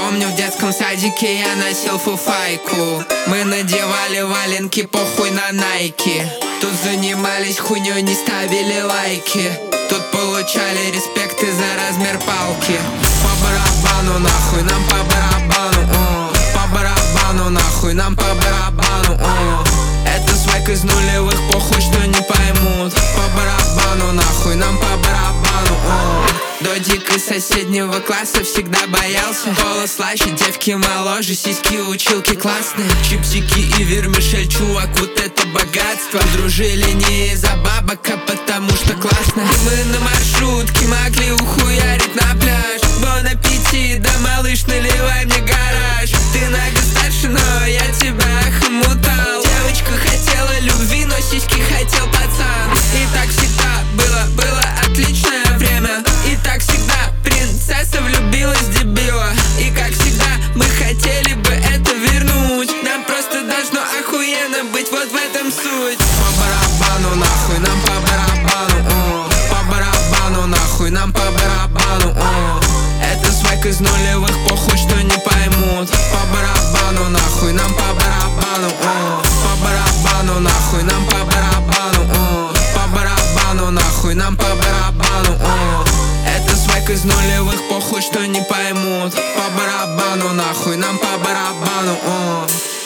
Помню, в детском садике я носил фуфайку. Мы надевали валенки, похуй на найки. Тут занимались хуйней, не ставили лайки. Тут получали респекты за размер палки. По барабану нахуй, нам по барабану, по барабану нахуй, нам по барабану, Это свайк из нулевых, похуй, что не поймут. По барабану нахуй, нам по барабану, Додик из соседнего класса всегда боялся. Кола слаще, девки моложе, сиськи училки классные. Чипсики и вермишель, чувак, вот это богатство. Дружили не из-за бабок, а потому что классно. И мы на маршрутке могли ухуярить на пляж. Бон аппетит, да малыш, наливай мне гараж. Ты на год старше, но я тебя хомутал. Девочка хотела любви, но сиськи хотел пацан. И так всегда было отличное время. И так всегда принцесса влюбилась в дебила. И как всегда мы хотели бы это вернуть. Нам просто должно охуенно быть, вот в этом суть. По барабану нахуй, нам по барабану, по барабану нахуй, нам по барабану, Это свайк из нулевых, похуй, что не поймут. По барабану нахуй, нам по барабану, по барабану нахуй, нам по барабану, по барабану нахуй, нам по барабану, Это свайк из нулевых, похуй, что не поймут. По барабану нахуй, нам по барабану,